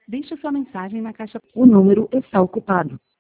Deixe sua mensagem na caixa. O número está ocupado.